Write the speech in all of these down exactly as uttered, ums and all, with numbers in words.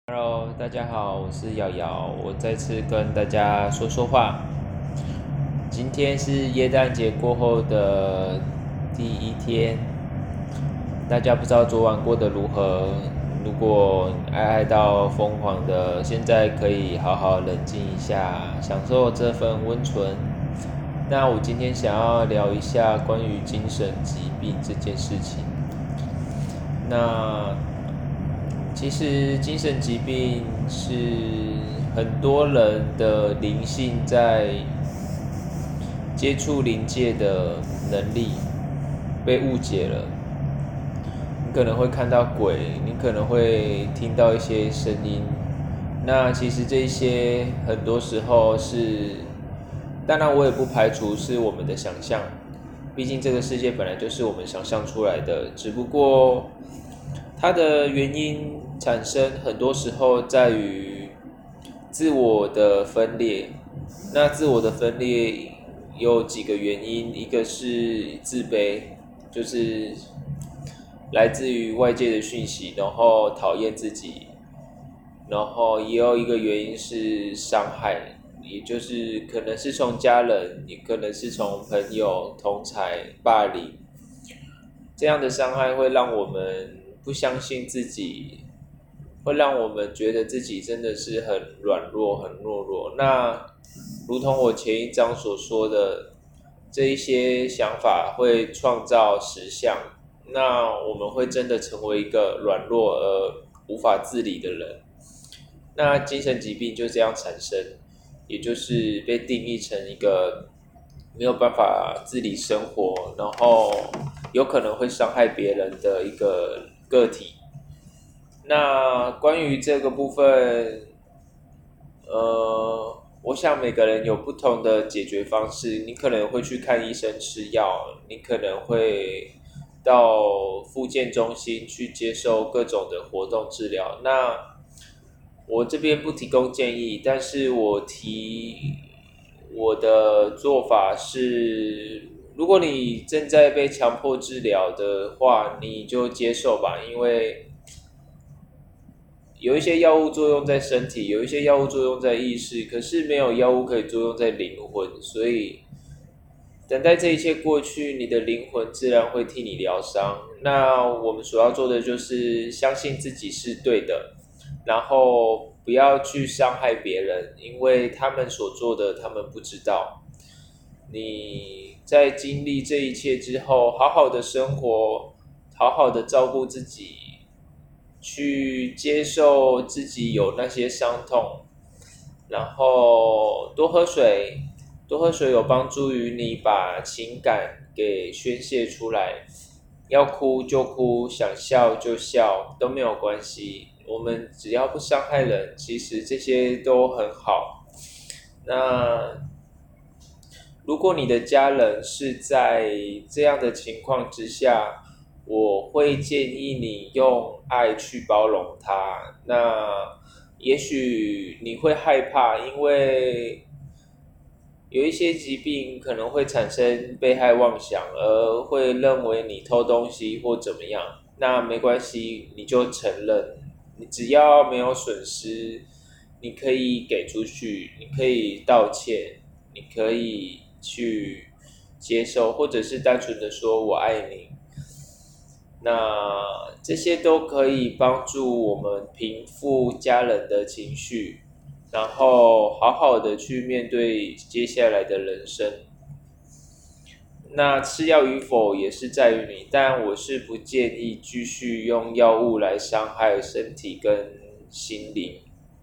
Hello，大家好，我是瑶瑶，我再次跟大家说说话。今天是耶诞节过后的第一天，大家不知道昨晚过得如何？如果爱爱到疯狂的，现在可以好好冷静一下，享受这份温存。那我今天想要聊一下关于精神疾病这件事情。那其实精神疾病是很多人的灵性在接触灵界的能力被误解了。你可能会看到鬼，你可能会听到一些声音。那其实这些很多时候是，当然我也不排除是我们的想象，毕竟这个世界本来就是我们想象出来的，只不过它的原因产生很多时候在于自我的分裂。那自我的分裂有几个原因，一个是自卑，就是来自于外界的讯息，然后讨厌自己，然后也有一个原因是伤害，也就是可能是从家人，也可能是从朋友、同才霸凌，这样的伤害会让我们不相信自己，会让我们觉得自己真的是很软弱、很懦弱。那如同我前一章所说的，这一些想法会创造实相，那我们会真的成为一个软弱而无法自理的人。那精神疾病就这样产生，也就是被定义成一个没有办法自理生活，然后有可能会伤害别人的一个个体。那关于这个部分，呃，我想每个人有不同的解决方式。你可能会去看医生吃药，你可能会到复健中心去接受各种的活动治疗。那我这边不提供建议，但是我提我的做法是，如果你正在被强迫治疗的话，你就接受吧，因为有一些药物作用在身体，有一些药物作用在意识，可是没有药物可以作用在灵魂，所以等待这一切过去，你的灵魂自然会替你疗伤。那我们所要做的就是相信自己是对的，然后不要去伤害别人，因为他们所做的他们不知道。你在经历这一切之后，好好的生活，好好的照顾自己，去接受自己有那些伤痛，然后多喝水，多喝水有帮助于你把情感给宣泄出来。要哭就哭，想笑就笑，都没有关系。我们只要不伤害人，其实这些都很好。那如果你的家人是在这样的情况之下，我会建议你用爱去包容他。那也许你会害怕，因为有一些疾病可能会产生被害妄想，而会认为你偷东西或怎么样。那没关系，你就承认，你只要没有损失，你可以给出去，你可以道歉，你可以去接受，或者是单纯的说我爱你。那这些都可以帮助我们平复家人的情绪，然后好好的去面对接下来的人生。那吃药与否也是在于你，但我是不建议继续用药物来伤害身体跟心灵。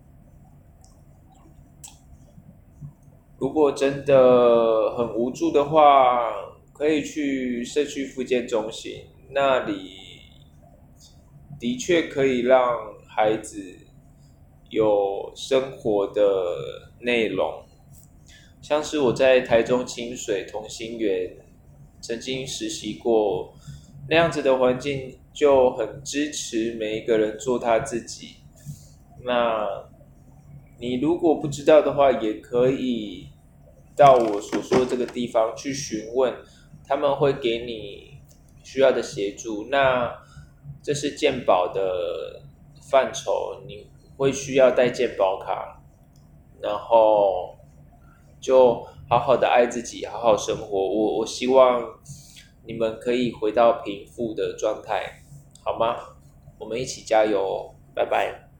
如果真的很无助的话，可以去社区复健中心，那里的确可以让孩子有生活的内容。像是我在台中清水同心园曾经实习过，那样子的环境就很支持每一个人做他自己。那你如果不知道的话，也可以到我所说的这个地方去询问，他们会给你需要的协助。那这是健保的范畴，你会需要带健保卡，然后就好好的爱自己，好好生活。我我希望你们可以回到平复的状态，好吗？我们一起加油哦，拜拜。